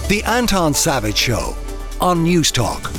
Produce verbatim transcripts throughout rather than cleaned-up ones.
The Anton Savage Show on News Talk.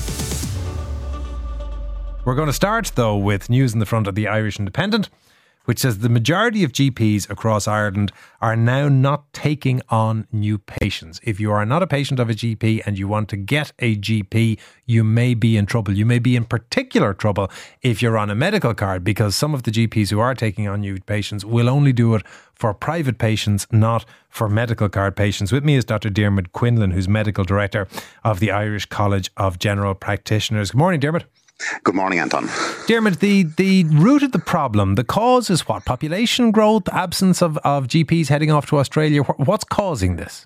We're going to start, though, with news in the front of the Irish Independent, which says the majority of G Ps across Ireland are now not taking on new patients. If you are not a patient of a G P and you want to get a G P, you may be in trouble. You may be in particular trouble if you're on a medical card, because some of the G Ps who are taking on new patients will only do it for private patients, not for medical card patients. With me is Doctor Diarmuid Quinlan, who's Medical Director of the Irish College of General Practitioners. Good morning, Diarmuid. Good morning, Anton. Diarmuid, the, the root of the problem, the cause is what? Population growth, absence of, of G Ps heading off to Australia? What's causing this?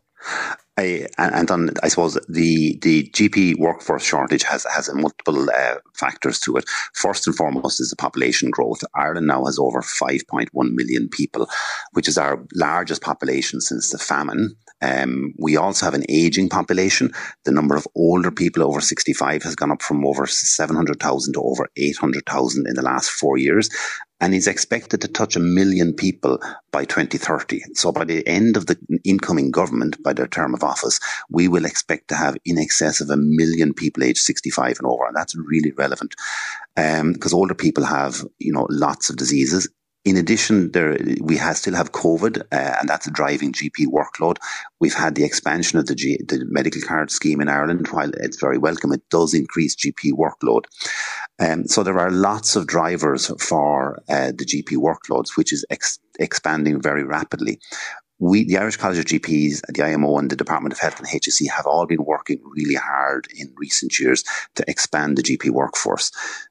I, Anton, I suppose the, the G P workforce shortage has, has multiple uh, factors to it. First and foremost is the population growth. Ireland now has over five point one million people, which is our largest population since the famine. Um, we also have an ageing population. The number of older people over sixty-five has gone up from over seven hundred thousand to over eight hundred thousand in the last four years. And is expected to touch a million people by twenty thirty. So by the end of the incoming government, by their term of office, we will expect to have in excess of a million people aged sixty-five and over. And that's really relevant um, because older people have, you know, lots of diseases. In addition, there we have, still have COVID, uh, and that's driving G P workload. We've had the expansion of the, G, the medical card scheme in Ireland. While it's very welcome, it does increase G P workload. Um, so there are lots of drivers for uh, the G P workloads, which is ex- expanding very rapidly. We, the Irish College of G Ps, the I M O and the Department of Health and H S E have all been working really hard in recent years to expand the G P workforce.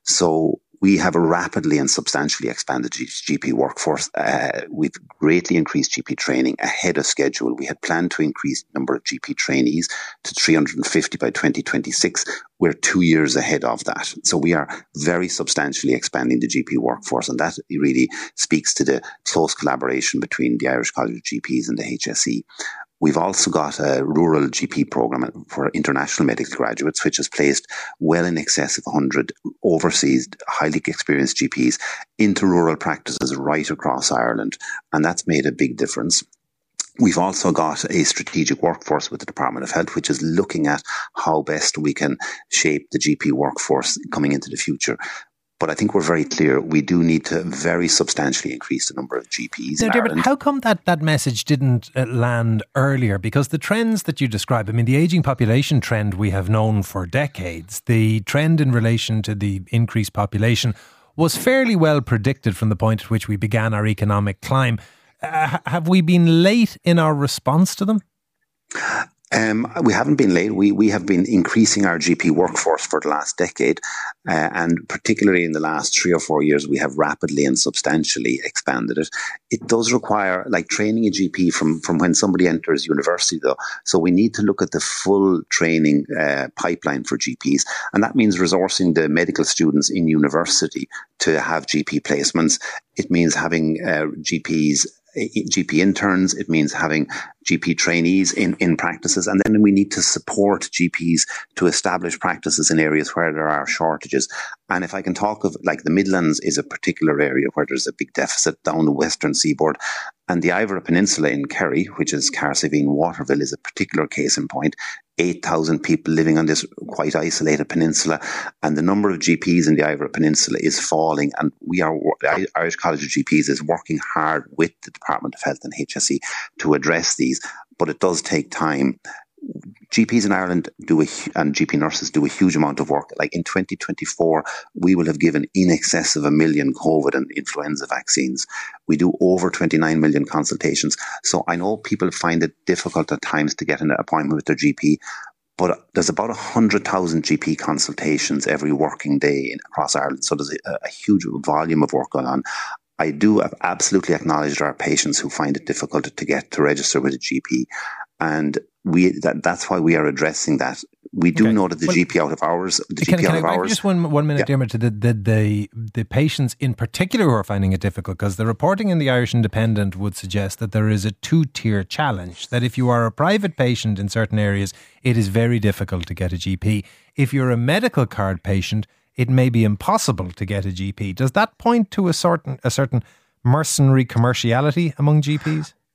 So we have a rapidly and substantially expanded G P workforce. Uh, we've greatly increased G P training ahead of schedule. We had planned to increase the number of G P trainees to three hundred fifty by twenty twenty-six. We're two years ahead of that. So we are very substantially expanding the G P workforce, and that really speaks to the close collaboration between the Irish College of G Ps and the H S E. We've also got a rural G P program for international medical graduates, which has placed well in excess of one hundred overseas, highly experienced G Ps into rural practices right across Ireland. And that's made a big difference. We've also got a strategic workforce with the Department of Health, which is looking at how best we can shape the G P workforce coming into the future. But I think we're very clear, we do need to very substantially increase the number of G Ps now, in dear, Ireland. But how come that, that message didn't uh, land earlier? Because the trends that you describe, I mean, the ageing population trend we have known for decades, the trend in relation to the increased population was fairly well predicted from the point at which we began our economic climb. Uh, have we been late in our response to them? Um, we haven't been late. We we have been increasing our G P workforce for the last decade, uh, and particularly in the last three or four years, we have rapidly and substantially expanded it. It does require, like, training a G P from, from when somebody enters university, though. So we need to look at the full training uh, pipeline for G Ps, and that means resourcing the medical students in university to have G P placements. It means having uh, G Ps. G P interns, it means having G P trainees in, in practices, and then we need to support G Ps to establish practices in areas where there are shortages. And if I can talk of, like, the Midlands is a particular area where there's a big deficit down the western seaboard, and the Iveragh Peninsula in Kerry, which is Carsiveen, Waterville, is a particular case in point. eight thousand people living on this quite isolated peninsula, and the number of G Ps in the Iveragh Peninsula is falling, and we are, the Irish College of G Ps is working hard with the Department of Health and H S E to address these, but it does take time. G Ps in Ireland do a, and G P nurses do a huge amount of work. Like in twenty twenty-four, we will have given in excess of a million COVID and influenza vaccines. We do over twenty-nine million consultations. So I know people find it difficult at times to get an appointment with their G P, but there's about one hundred thousand G P consultations every working day in, across Ireland. So there's a, a huge volume of work going on. I do absolutely acknowledge there are patients who find it difficult to get to register with a G P. And we that, that's why we are addressing that. We do okay. know that the well, G P out of hours, the can, G P can out I, of hours. Just one one minute, yeah. Diarmuid, to the, the the the patients in particular who are finding it difficult, because the reporting in the Irish Independent would suggest that there is a two-tier challenge. That if you are a private patient in certain areas, it is very difficult to get a G P. If you're a medical card patient, it may be impossible to get a G P. Does that point to a certain a certain mercenary commerciality among G Ps?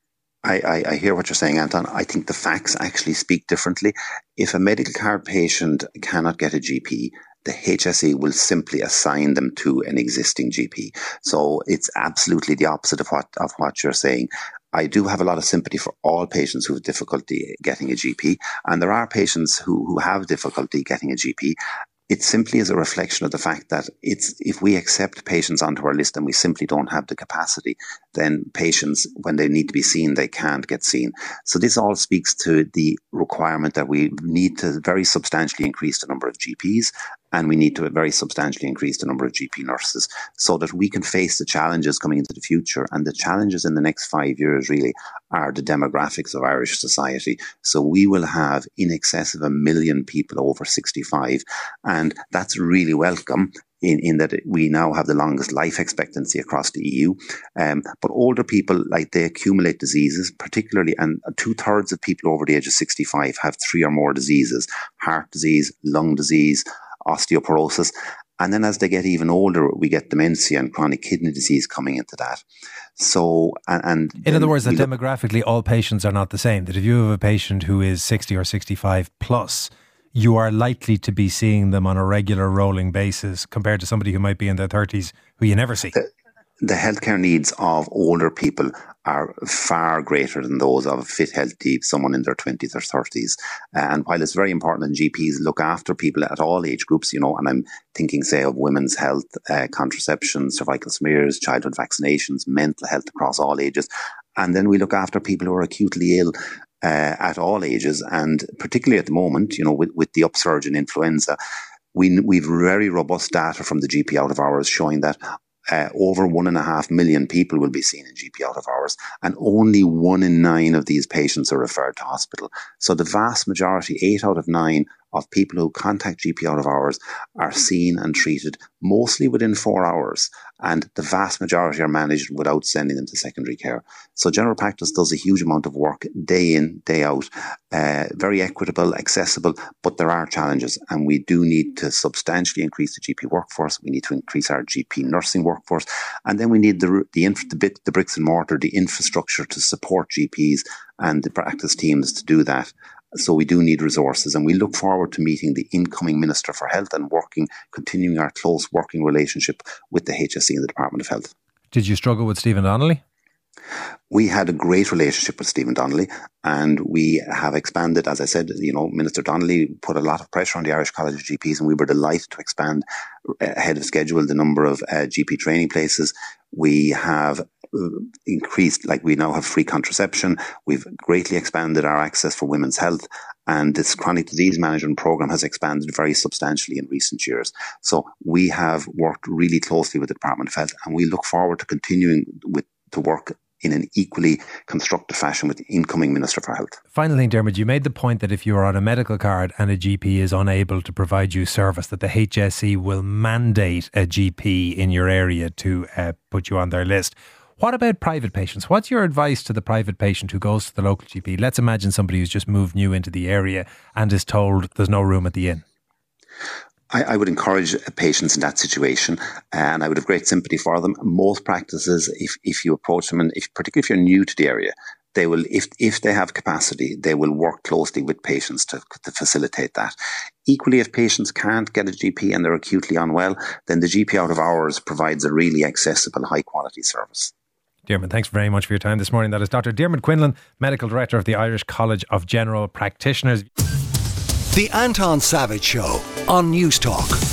I, I, I hear what you're saying, Anton. I think the facts actually speak differently. If a medical card patient cannot get a G P, the H S E will simply assign them to an existing G P. So it's absolutely the opposite of what of what you're saying. I do have a lot of sympathy for all patients who have difficulty getting a G P, and there are patients who, who have difficulty getting a G P. It simply is a reflection of the fact that it's if we accept patients onto our list and we simply don't have the capacity, then patients, when they need to be seen, they can't get seen. So this all speaks to the requirement that we need to very substantially increase the number of G Ps, and we need to very substantially increase the number of G P nurses so that we can face the challenges coming into the future. And the challenges in the next five years really are the demographics of Irish society. So we will have in excess of a million people over sixty-five. And that's really welcome in, in that we now have the longest life expectancy across the E U. Um, but older people, like they accumulate diseases, particularly, and two thirds of people over the age of sixty-five have three or more diseases: heart disease, lung disease, osteoporosis. And then as they get even older, we get dementia and chronic kidney disease coming into that. So, and, and in other words, that demographically all patients are not the same. That if you have a patient who is sixty or sixty-five plus, you are likely to be seeing them on a regular rolling basis compared to somebody who might be in their thirties who you never see. The, the healthcare needs of older people are far greater than those of fit, healthy, someone in their twenties or thirties. Uh, and while it's very important that G Ps look after people at all age groups, you know, and I'm thinking, say, of women's health, uh, contraception, cervical smears, childhood vaccinations, mental health across all ages. And then we look after people who are acutely ill uh, at all ages. And particularly at the moment, you know, with, with the upsurge in influenza, we, we've very robust data from the G P out of hours showing that Uh, over one and a half million people will be seen in G P out of hours, and only one in nine of these patients are referred to hospital. So the vast majority, eight out of nine of people who contact G P out of hours are seen and treated mostly within four hours. And the vast majority are managed without sending them to secondary care. So general practice does a huge amount of work day in, day out, uh, very equitable, accessible, but there are challenges, and we do need to substantially increase the G P workforce. We need to increase our G P nursing workforce, and then we need the the, inf- the, bit, the bricks and mortar, the infrastructure to support G Ps and the practice teams to do that. So we do need resources, and we look forward to meeting the incoming Minister for Health and working, continuing our close working relationship with the H S E and the Department of Health. Did you struggle with Stephen Donnelly? We had a great relationship with Stephen Donnelly, and we have expanded. As I said, you know, Minister Donnelly put a lot of pressure on the Irish College of G Ps, and we were delighted to expand ahead of schedule the number of uh, G P training places. We have increased, like we now have free contraception. We've greatly expanded our access for women's health, and this chronic disease management program has expanded very substantially in recent years. So we have worked really closely with the Department of Health, and we look forward to continuing with to work in an equally constructive fashion with the incoming Minister for Health. Finally, Dermot, you made the point that if you are on a medical card and a G P is unable to provide you service, that the H S E will mandate a G P in your area to uh, put you on their list. What about private patients? What's your advice to the private patient who goes to the local G P? Let's imagine somebody who's just moved new into the area and is told there's no room at the inn. I, I would encourage patients in that situation, and I would have great sympathy for them. Most practices, if, if you approach them, and if, particularly if you're new to the area, they will, if, if they have capacity, they will work closely with patients to, to facilitate that. Equally, if patients can't get a G P and they're acutely unwell, then the G P out of hours provides a really accessible, high quality service. Dermot, thanks very much for your time this morning. That is Doctor Dermot Quinlan, Medical Director of the Irish College of General Practitioners. The Anton Savage Show on News Talk.